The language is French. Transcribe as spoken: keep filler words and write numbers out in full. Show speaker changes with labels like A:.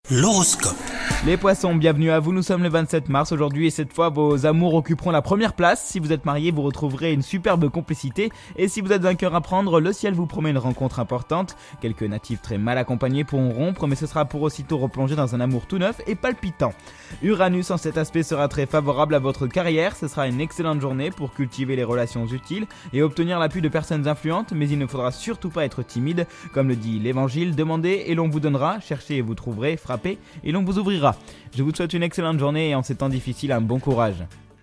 A: L'horoscope.
B: Les poissons, bienvenue à vous, nous sommes le vingt-sept mars aujourd'hui et cette fois vos amours occuperont la première place. Si vous êtes marié, vous retrouverez une superbe complicité et si vous êtes un cœur à prendre, le ciel vous promet une rencontre importante. Quelques natifs très mal accompagnés pourront rompre mais ce sera pour aussitôt replonger dans un amour tout neuf et palpitant. Uranus en cet aspect sera très favorable à votre carrière, ce sera une excellente journée pour cultiver les relations utiles et obtenir l'appui de personnes influentes, mais il ne faudra surtout pas être timide. Comme le dit l'évangile, demandez et l'on vous donnera, cherchez et vous trouverez, frappez et l'on vous ouvrira. Je vous souhaite une excellente journée et en ces temps difficiles un bon courage.